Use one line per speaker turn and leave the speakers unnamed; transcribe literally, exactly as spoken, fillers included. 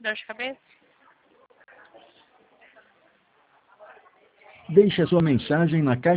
Dor de cabeça?
Deixe a sua mensagem na caixa